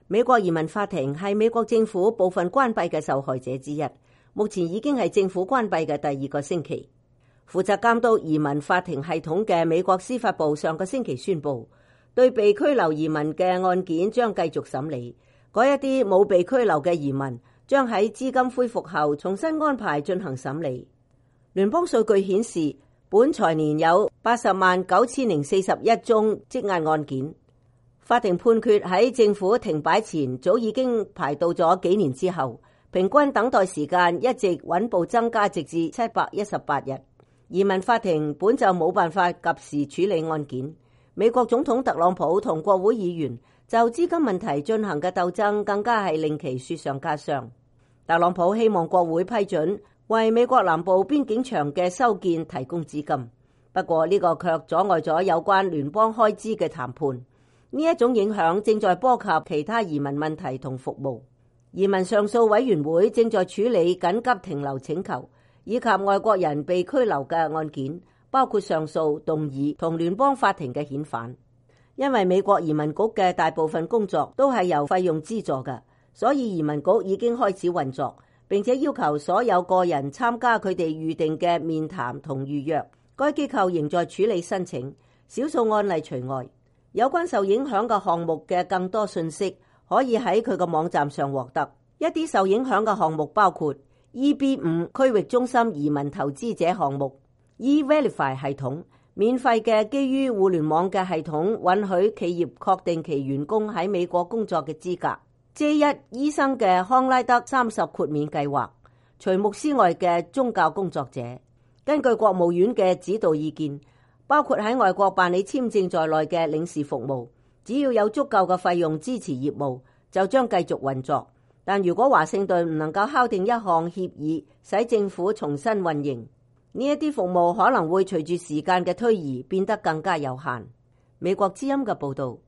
美國移民法庭係美國政府部分關閉嘅受害者之一，目前已經係政府關閉嘅第二個星期。負責監督移民法庭系統嘅美國司法部上個星期宣布，對被拘留移民嘅案件將繼續審理，嗰一啲冇被拘留嘅移民將喺資金恢復後重新安排進行審理。聯邦數據顯示，本財年有809041宗積壓案件。法庭判決喺政府停擺前早已經排到咗幾年之後，平均等待時間一直穩步增加，直至718日。移民法庭本就冇辦法及時處理案件。美國總統特朗普同國會議員就資金問題進行嘅鬥爭更加係令其雪上加霜。特朗普希望國會批准為美國南部邊境牆嘅修建提供資金，不過呢個卻阻礙咗有關聯邦開支嘅談判。呢一種影響正在波及其他移民問題同服務。移民上訴委員會正在處理緊急停留請求以及外國人被拘留嘅案件，包括上訴、動議同聯邦法庭嘅遣返。因為美國移民局嘅大部分工作都係由費用資助嘅，所以移民局已經開始運作，並且要求所有個人參加佢哋預定嘅面談同預約。該機構仍在處理申請，少數案例除外。有關受影響嘅項目嘅更多信息可以喺佢個網站上獲得。一啲受影響嘅項目包括 EB5 區域中心移民投資者項目、E-Verify 系統，免費嘅基於互聯網嘅系統，允許企業確定其員工喺美國工作嘅資格。J1 醫生嘅康拉德30豁免計劃，除牧師外嘅宗教工作者，根據國務院嘅指導意見，包括喺外國辦理簽證在內嘅領事服務，只要有足夠嘅費用支持業務，就將繼續運作。但如果華盛頓唔能夠敲定一項協議，使政府重新運營，呢一啲服務可能會隨住時間嘅推移變得更加有限。美國之音嘅報導。